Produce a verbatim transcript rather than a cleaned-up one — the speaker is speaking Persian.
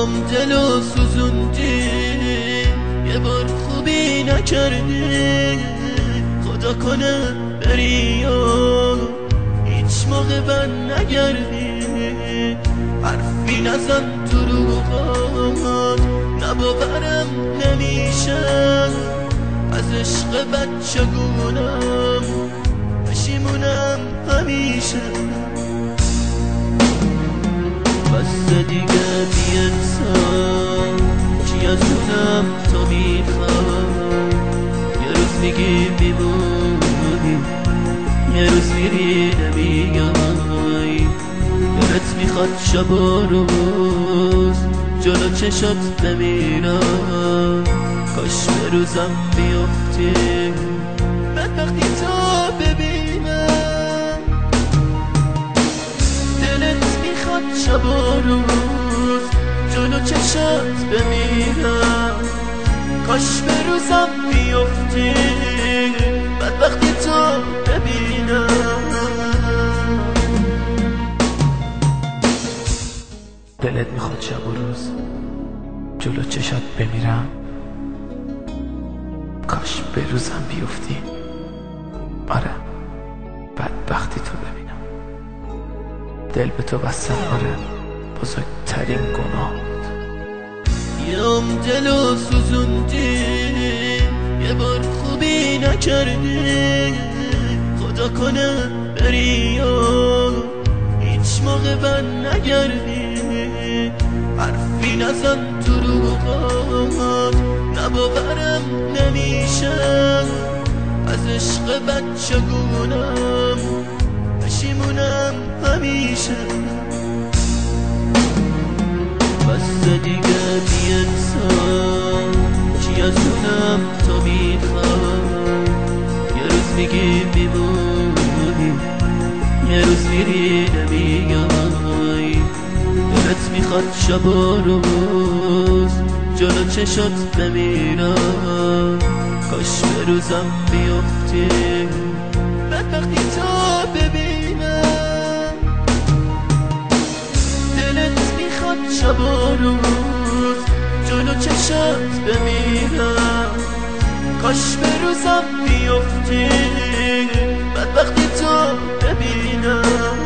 یام دلو سوزوندی، یه بار خوبی نکردی، خدا کنه بری یا هیچ موقع بند نگردی. حرفی نزن دروغات، نباورم نمیشه، از عشق بچگونم پشیمونم همیشه. بس دیگه بی انسان چی از اونم تو میخوای، یه روز میگی میمونی، یه روز میری نمیای. دلت میخواد شب و روز جلو چشات بمیرم، کاش به روزم بیفتی بدبختی تو ببینم. دلت میخواد شب و روز جلو چشات بمیرم، کاش به روزم بیفتی بدبختی تو ببینم. دلت میخواد شب و روز جلو چشات بمیرم، کاش به روزم بیفتی آره بدبختی تو ببینم. دل به تو بستن آره بزرگترین گناه بود. یام دلو سوزوندی، یه بار خوبی نکردی، خدا کنه بری یا هیچ موقع بند نگردی. حرفی نزن دروغات، نباورم نمیشه، از عشق بچگونم پشیمونم همیشه. بس دیگه بی انسان چی از اونم تو میخوای، یه روز میگی میمونی، یه روز میری نمیای. دلت میخواد شب و روز جلو چشات بمیرم، کاش به روزم بیفتی بدبختی تو ببینم. دلت میخواد شب و روز جلو چشات بمیرم، کاش به روزم بیفتی بدبختی تو ببینم.